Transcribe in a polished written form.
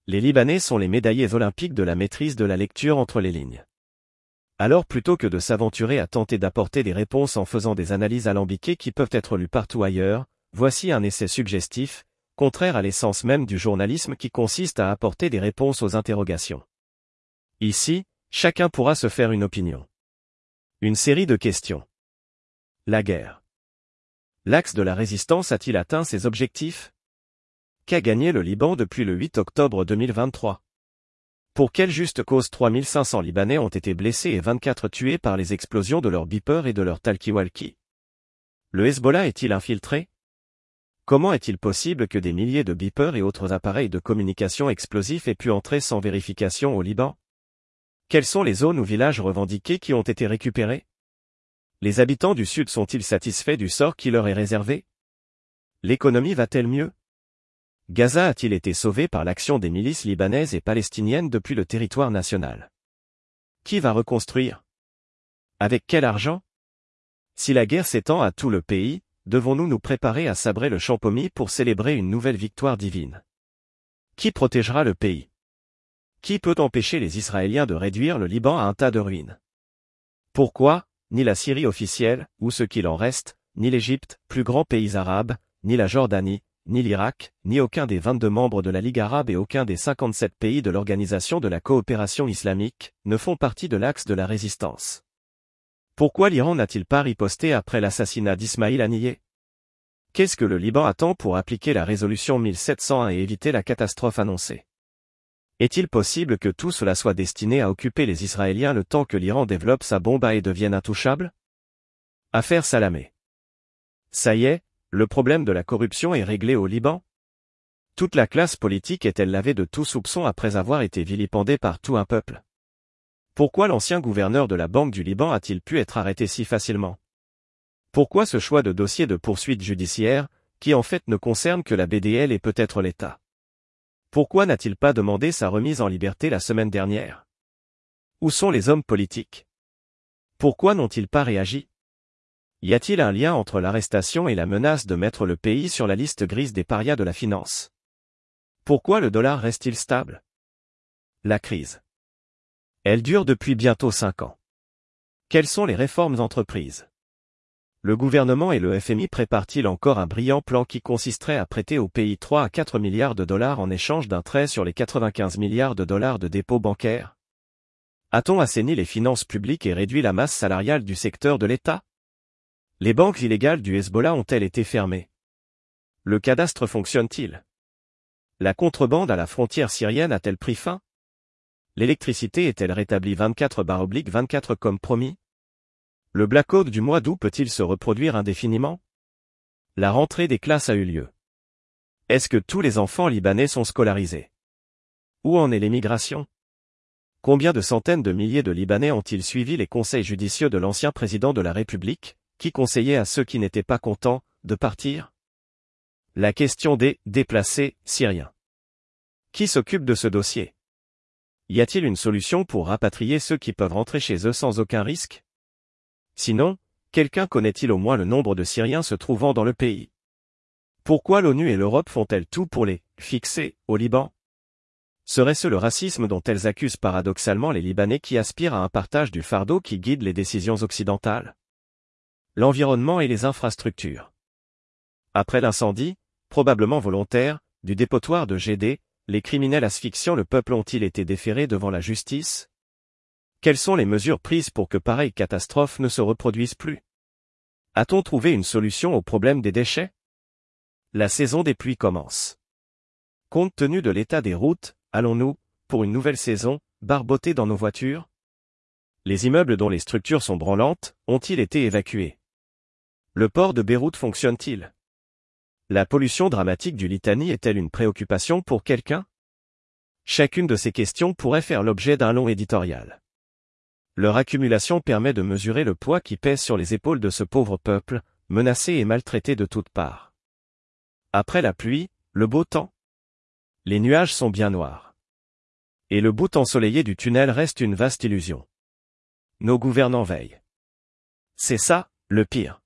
Les Libanais sont les médaillés olympiques de la maîtrise de la lecture entre les lignes. Alors plutôt que de s'aventurer à tenter d'apporter des réponses en faisant des analyses alambiquées qui peuvent être lues partout ailleurs, voici un essai suggestif, contraire à l'essence même du journalisme qui consiste à apporter des réponses aux interrogations. Ici, chacun pourra se faire une opinion. Une série de questions. La guerre. L'axe de la résistance a-t-il atteint ses objectifs? Qu'a gagné le Liban depuis le 8 octobre 2023? Pour quelle juste cause 3500 Libanais ont été blessés et 24 tués par les explosions de leurs beepers et de leurs talkie-walkie? Le Hezbollah est-il infiltré? Comment est-il possible que des milliers de beepers et autres appareils de communication explosifs aient pu entrer sans vérification au Liban? Quelles sont les zones ou villages revendiqués qui ont été récupérés? Les habitants du Sud sont-ils satisfaits du sort qui leur est réservé? L'économie va-t-elle mieux? Gaza a-t-il été sauvé par l'action des milices libanaises et palestiniennes depuis le territoire national? Qui va reconstruire? Avec quel argent? Si la guerre s'étend à tout le pays, devons-nous nous préparer à sabrer le champ-pommier pour célébrer une nouvelle victoire divine? Qui protégera le pays? Qui peut empêcher les Israéliens de réduire le Liban à un tas de ruines? Pourquoi, ni la Syrie officielle, ou ce qu'il en reste, ni l'Égypte, plus grand pays arabe, ni la Jordanie, ni l'Irak, ni aucun des 22 membres de la Ligue arabe et aucun des 57 pays de l'Organisation de la coopération islamique, ne font partie de l'axe de la résistance? Pourquoi l'Iran n'a-t-il pas riposté après l'assassinat d'Ismaïl Haniyeh? Qu'est-ce que le Liban attend pour appliquer la résolution 1701 et éviter la catastrophe annoncée? Est-il possible que tout cela soit destiné à occuper les Israéliens le temps que l'Iran développe sa bombe et devienne intouchable? Affaire Salamé. Ça y est, le problème de la corruption est réglé au Liban? Toute la classe politique est-elle lavée de tout soupçon après avoir été vilipendée par tout un peuple? Pourquoi l'ancien gouverneur de la Banque du Liban a-t-il pu être arrêté si facilement? Pourquoi ce choix de dossier de poursuite judiciaire, qui en fait ne concerne que la BDL et peut-être l'État? Pourquoi n'a-t-il pas demandé sa remise en liberté la semaine dernière? Où sont les hommes politiques? Pourquoi n'ont-ils pas réagi? Y a-t-il un lien entre l'arrestation et la menace de mettre le pays sur la liste grise des parias de la finance? Pourquoi le dollar reste-t-il stable? La crise. Elle dure depuis bientôt 5 ans. Quelles sont les réformes entreprises? Le gouvernement et le FMI préparent-ils encore un brillant plan qui consisterait à prêter au pays 3 à 4 milliards de dollars en échange d'un trait sur les 95 milliards de dollars de dépôts bancaires? A-t-on assaini les finances publiques et réduit la masse salariale du secteur de l'État? Les banques illégales du Hezbollah ont-elles été fermées? Le cadastre fonctionne-t-il? La contrebande à la frontière syrienne a-t-elle pris fin? L'électricité est-elle rétablie 24/24 comme promis? Le blackout du mois d'août peut-il se reproduire indéfiniment? La rentrée des classes a eu lieu. Est-ce que tous les enfants libanais sont scolarisés? Où en est l'émigration? Combien de centaines de milliers de Libanais ont-ils suivi les conseils judicieux de l'ancien président de la République, qui conseillait à ceux qui n'étaient pas contents, de partir? La question des déplacés syriens. Qui s'occupe de ce dossier? Y a-t-il une solution pour rapatrier ceux qui peuvent rentrer chez eux sans aucun risque? Sinon, quelqu'un connaît-il au moins le nombre de Syriens se trouvant dans le pays? Pourquoi l'ONU et l'Europe font-elles tout pour les fixer au Liban? Serait-ce le racisme dont elles accusent paradoxalement les Libanais qui aspirent à un partage du fardeau qui guide les décisions occidentales? L'environnement et les infrastructures. Après l'incendie, probablement volontaire, du dépotoir de GD, les criminels asphyxiant le peuple ont-ils été déférés devant la justice? Quelles sont les mesures prises pour que pareilles catastrophes ne se reproduisent plus? A-t-on trouvé une solution au problème des déchets? La saison des pluies commence. Compte tenu de l'état des routes, allons-nous, pour une nouvelle saison, barboter dans nos voitures? Les immeubles dont les structures sont branlantes, ont-ils été évacués? Le port de Beyrouth fonctionne-t-il? La pollution dramatique du Litanie est-elle une préoccupation pour quelqu'un? Chacune de ces questions pourrait faire l'objet d'un long éditorial. Leur accumulation permet de mesurer le poids qui pèse sur les épaules de ce pauvre peuple, menacé et maltraité de toutes parts. Après la pluie, le beau temps. Les nuages sont bien noirs. Et le bout ensoleillé du tunnel reste une vaste illusion. Nos gouvernants veillent. C'est ça, le pire.